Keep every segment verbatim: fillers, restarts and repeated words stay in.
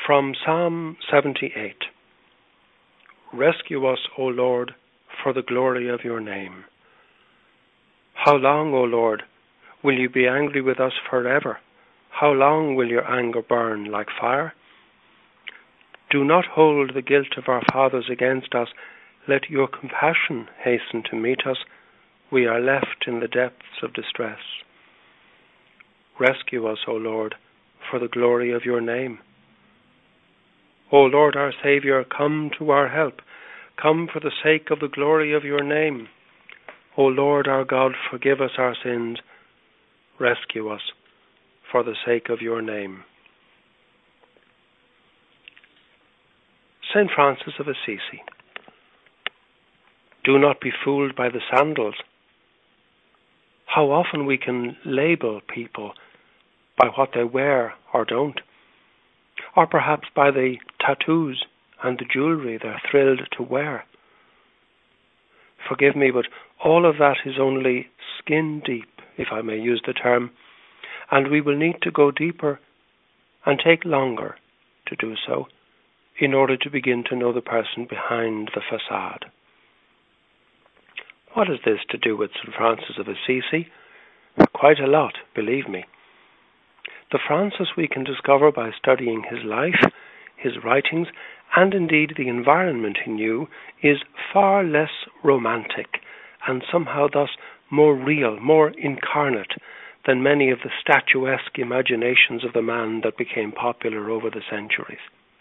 From Psalm seventy-eight. Rescue us, O Lord, for the glory of your name. How long, O Lord, will you be angry with us forever? How long will your anger burn like fire? Do not hold the guilt of our fathers against us. Let your compassion hasten to meet us. We are left in the depths of distress. Rescue us, O Lord, for the glory of your name. O Lord our Saviour, come to our help. Come for the sake of the glory of your name. O Lord our God, forgive us our sins. Rescue us for the sake of your name. Saint Francis of Assisi. Do not be fooled by the sandals. How often we can label people by what they wear or don't, or perhaps by the tattoos and the jewellery they're thrilled to wear. Forgive me, but all of that is only skin deep, if I may use the term, and we will need to go deeper and take longer to do so in order to begin to know the person behind the facade. What has this to do with Saint Francis of Assisi? Quite a lot, believe me. The Francis we can discover by studying his life, his writings, and indeed the environment he knew is far less romantic and somehow thus more real, more incarnate than many of the statuesque imaginations of the man that became popular over the centuries.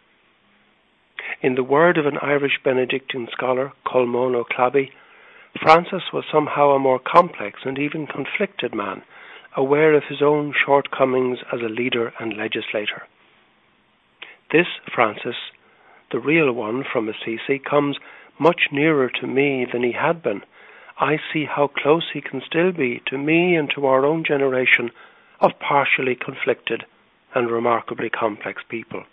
In the word of an Irish Benedictine scholar, Colman O'Claby, Francis was somehow a more complex and even conflicted man, aware of his own shortcomings as a leader and legislator. This Francis, the real one from Assisi, comes much nearer to me than he had been. I see how close he can still be to me and to our own generation of partially conflicted and remarkably complex people.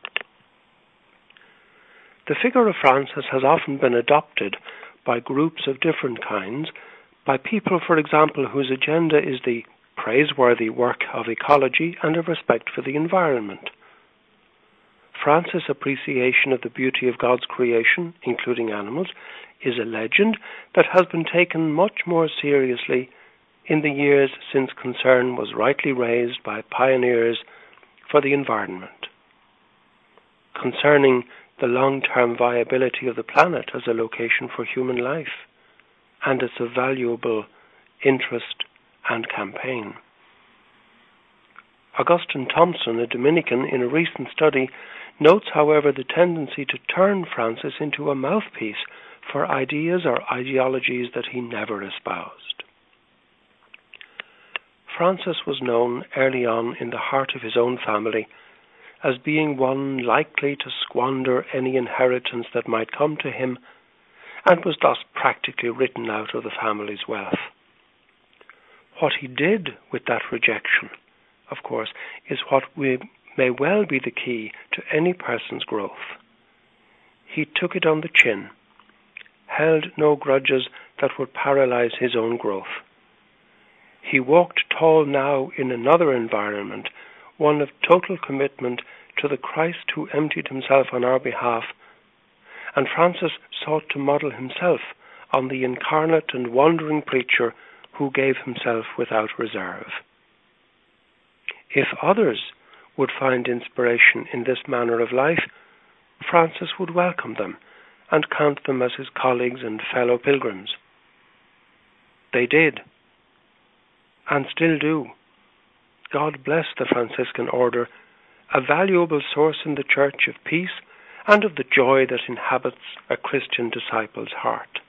The figure of Francis has often been adopted by groups of different kinds, by people, for example, whose agenda is the praiseworthy work of ecology and of respect for the environment. Francis' appreciation of the beauty of God's creation, including animals, is a legend that has been taken much more seriously in the years since concern was rightly raised by pioneers for the environment, concerning the long-term viability of the planet as a location for human life and its a valuable interest and campaign. Augustine Thompson, a Dominican, in a recent study, notes, however, the tendency to turn Francis into a mouthpiece for ideas or ideologies that he never espoused. Francis was known early on in the heart of his own family as being one likely to squander any inheritance that might come to him, and was thus practically written out of the family's wealth. What he did with that rejection, of course, is what we may well be the key to any person's growth. He took it on the chin, held no grudges that would paralyze his own growth. He walked tall now in another environment, one of total commitment to the Christ who emptied himself on our behalf, and Francis sought to model himself on the incarnate and wandering preacher who gave himself without reserve. If others would find inspiration in this manner of life, Francis would welcome them and count them as his colleagues and fellow pilgrims. They did, and still do. God bless the Franciscan order, a valuable source in the Church of peace and of the joy that inhabits a Christian disciple's heart.